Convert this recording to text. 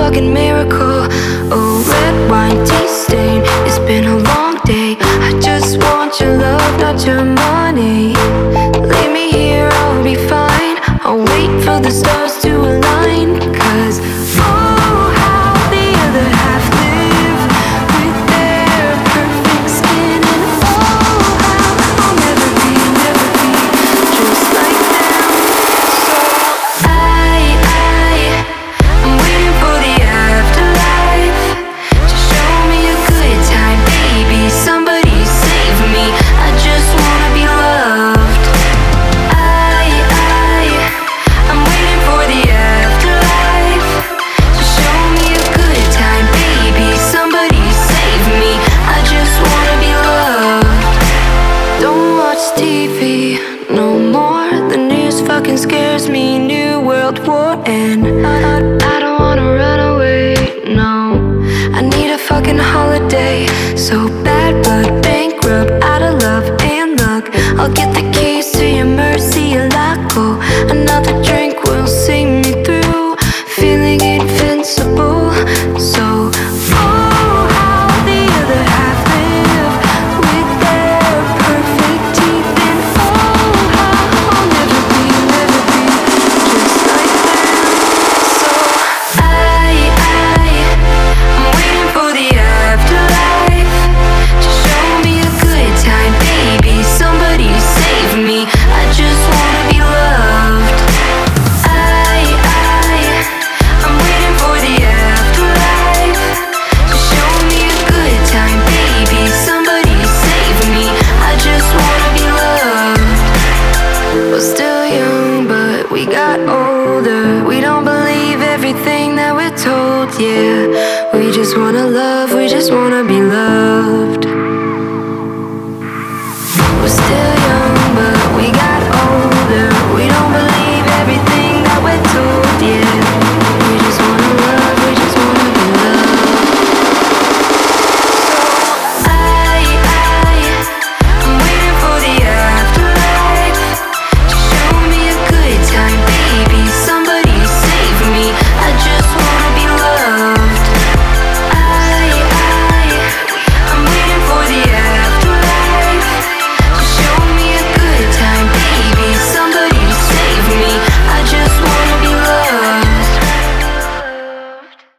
fucking miracle. Oh, red wine, tea stain. It's been a long day. I just want your love, not your money. Leave me here, I'll be fine. I'll wait for the stars to align. 'Cause oh, how the other half live with their perfect skin. And oh, how I'll never be just like them. So I'm waiting for the afterlife to show me a good time, baby. Somebody save me. I just wanna be loved. I'm waiting for the afterlife to show me a good time, baby. Somebody save me. I just wanna be loved. Don't watch TV no more. The news fucking scares me. New World War and I don't wanna run away, no. I need a fucking holiday. So bad blood, bankrupt, out of love and luck. I'll get the keys to your Murcielago. Another drink will see me through, feeling invincible. So oh, how the other half live with their perfect teeth. And oh, how I'll never be just like them. So I'm waiting for the afterlife to show me a good time, baby. Somebody save me. I just wanna be loved. I'm waiting for the afterlife to show me a good time, baby. Somebody save me. I just wanna be loved. We're still young, but we got older. We don't believe everything that we're told, yeah. We just wanna love, we just wanna be loved.